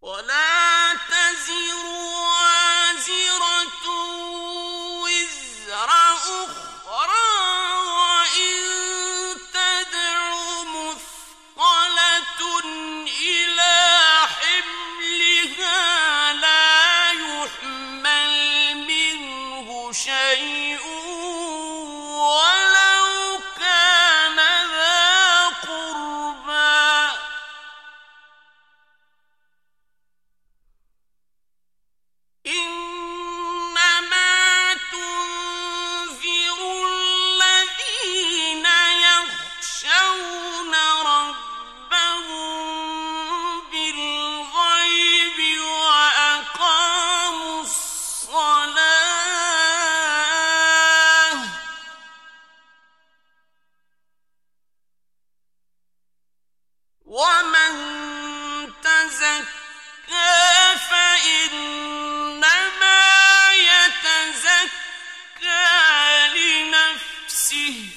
ولا تزر وازرة وزر أخرى وإن تدع مثقلة إلى حملها لا يحمل منه شيء ولو كان ذا قربى إنما تنذر الذين يخشون ربهم بالغيب وأقاموا الصلاة ومن تزكى فإنما يتزكى لنفسه